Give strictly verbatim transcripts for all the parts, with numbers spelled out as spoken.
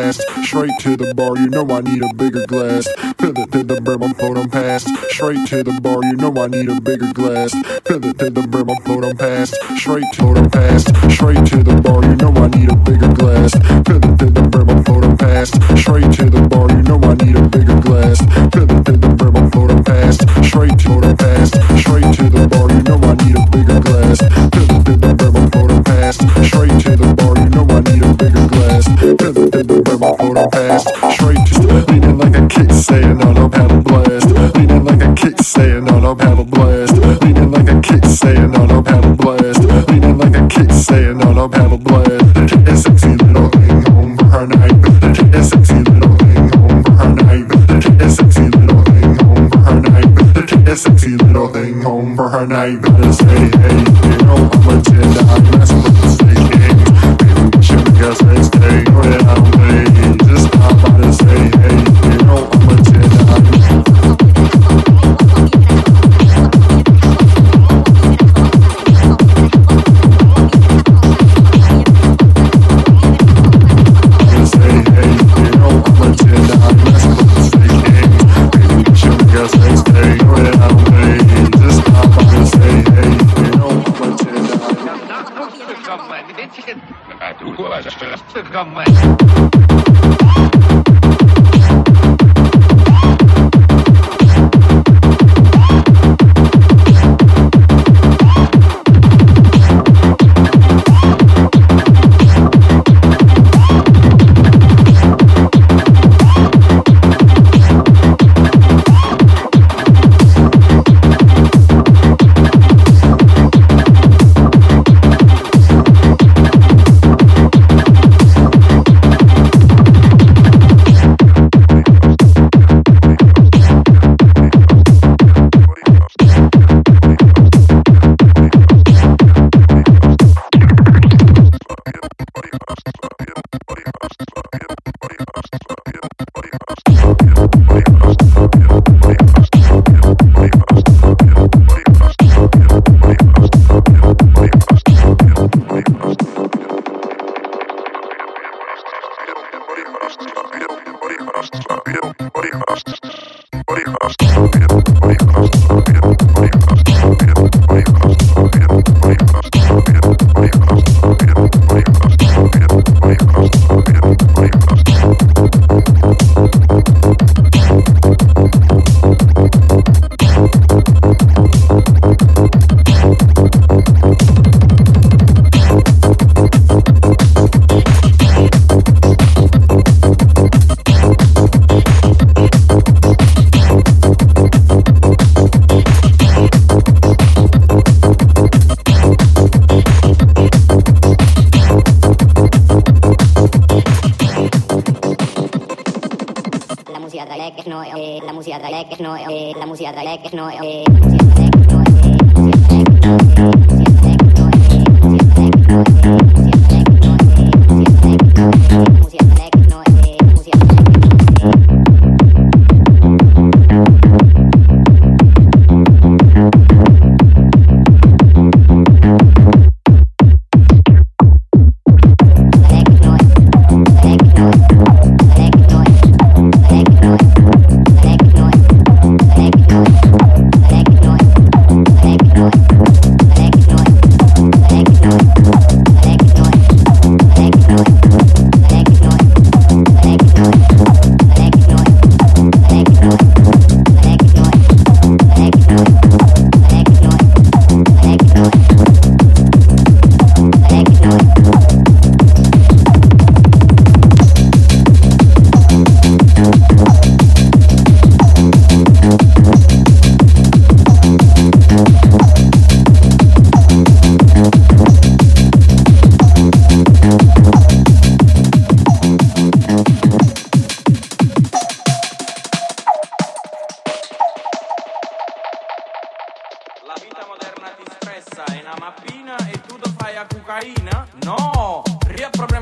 past. Straight to the bar, you know I need a bigger glass. Fill it to the brim, I'm floating past. Straight to the bar, you know I need a bigger glass. Fill it to the brim, I'm floating past. Straight to the past. Straight to the bar, you know I need a bigger glass. Fill it to the brim, I'm floating past. Straight to the bar, you know I need a bigger glass. Fill it to the brim, I'm floating past. Straight to the past. Straight to the bar, you know I need a bigger glass. Fill it to the brim, I'm floating past. Straight to the bar, you know I need a bigger glass. Fill it to the brim, I'm floating past. Straight to leaning like a kick, saying on a paddle blast. Leaning like a kick, saying on a paddle blast. Leaning like a kick, saying on a paddle blast. Leaning like a kick, saying on a paddle blast. It's sexy little thing home for her night. It's sexy little thing home for her night. It's sexy little thing home for her night. It's sexy little thing home for her night. Better say, hey, you know I'm a ten, I'm messing with the stage game. Baby, we should make us next day. Know that I'm late. Just stop by to say, hey, you know I'm a ten, I'm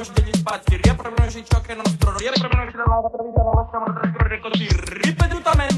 spazi, riappropriamoci ciò che è nostro, riappropriamoci della nostra vita, non lasciamo trascorrere così ripetutamente.